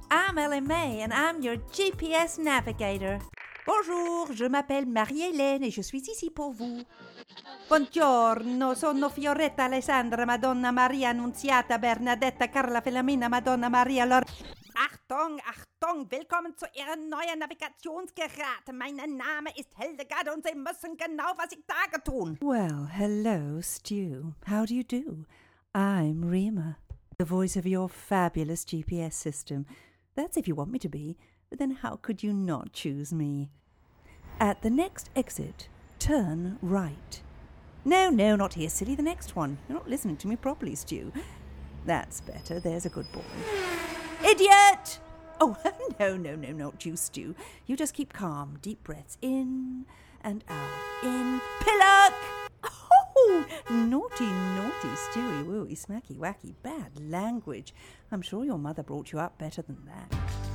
I'm Ellen May and I'm your GPS navigator. Bonjour, je m'appelle Marie-Hélène et je suis ici pour vous. Buongiorno, sono Fioretta Alessandra, Madonna Maria Annunziata, Bernadetta Carla Filomena, Madonna Maria Lor... Achtung, Achtung, willkommen zu Ihrem neuen Navigationsgerät. Mein Name ist Hildegard und Sie müssen genau, was ich sage, tun. Well, hello, Stu. How do you do? I'm Rima, the voice of your fabulous GPS system. That's if you want me to be, but then how could you not choose me? At the next exit, turn right. No, not here, silly, the next one. You're not listening to me properly, Stu. That's better, there's a good boy. Idiot! Oh, no, not you, Stu. You just keep calm. Deep breaths in and out. In. Pillock! Oh, naughty, Stewie, wooey, smacky, wacky, bad language. I'm sure your mother brought you up better than that.